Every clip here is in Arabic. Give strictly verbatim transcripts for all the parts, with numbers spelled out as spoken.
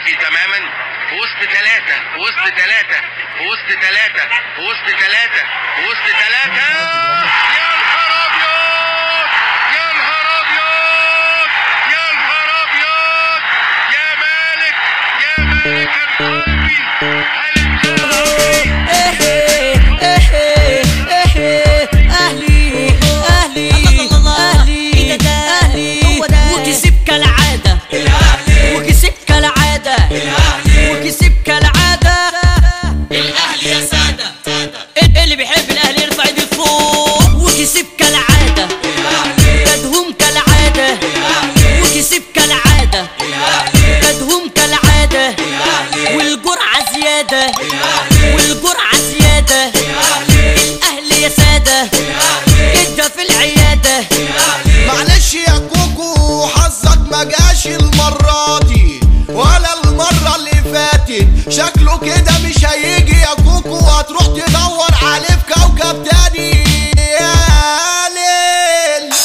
اختفي تماما في وسط ثلاثة في وسط ثلاثة في وسط ثلاثة في وسط ثلاثة في وسط ثلاثة. يا نهار أبيض يا نهار أبيض يا نهار أبيض يا مالك يا مالك القلبي أهلي أهلي أهلي أهلي وكسب كالعادة وكسب كالعادة وكسب كالعادة. الأهلي يا سادة اللي بيحب الأهلي يرفع ايده فوق. وكسب كالعادة كدهم كالعادة وكسب كالعادة كدهم كالعادة والجرعة زيادة والجرعة زيادة. الأهلي يا سادة ادى في العيادة. معلش يا كوكو حظك ما جاش المرة دي ولا المرة اللي فاتت، شكله كده مش هيجي يا كوكو، هتروح تدور عليه في كوكب تاني يا ليل.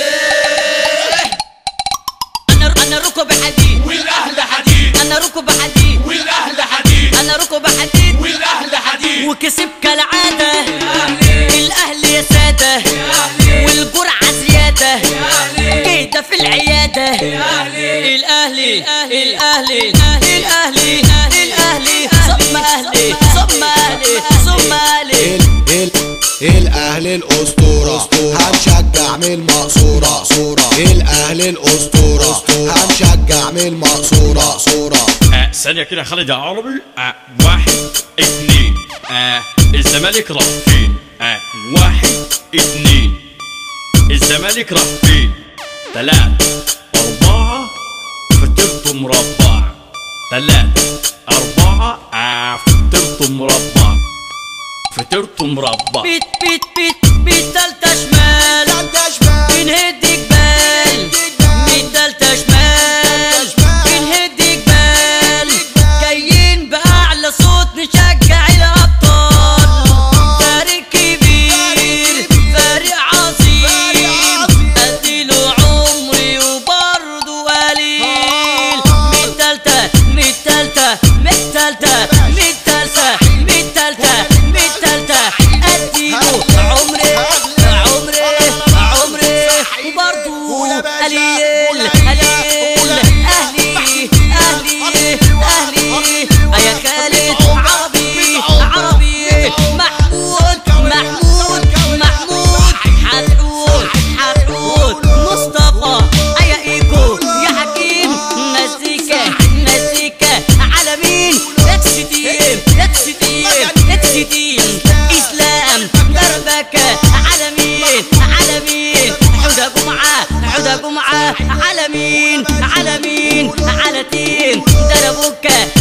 انا انا ركب حديد والاهل حديد، انا ركب حديد والاهل حديد، انا ركب حديد والاهل حديد وكسب كالعادة. الأهلي يا سادة والجرعة زيادة كده في العيادة. الأهلي الأهلي الأهلي الأهلي ثم أهلي ثم أهلي ثم أهلي. الأهلي الأسطورة هنشجع من المقصورة. الأهلي الأسطورة هنشجع من المقصورة. آه ثانية كده خالد يا عربي. آه واحد اتنين آه الزمالك راح فين؟ آه واحد اتنين الزمالك راح فين؟ تلاتة أربعة فطرت مربع. تلاتة أربعة آه فطرت مربع فطرت مربع. بيت بيت بيت بيت تالتة شمال بنهد جبال. بيت تالتة شمال بنهد جبال. جايين بأعلى صوت نشجع الأبطال. فريق كبير فريق عظيم أديله عمري وبرضه قليل. ميت تالتة ميت تالتة ميت تالتة ميت تالتة ميت تالتة ميت تالتة أديله عمري عمري عمري وبرضه قليل قليل. أهلي أهلي أهلي يا خالد عربي عربي محمود محمود محمود حسود حسود مصطفى يا إيكو يا حكيم. مزيكا مزيكا على مين؟ اكس تيم اكس تيم اكس تيم إسلام دربكة على مين؟ على مين؟ حودة جمعة حودة جمعة على مين؟ على مين؟ على تيم دربكة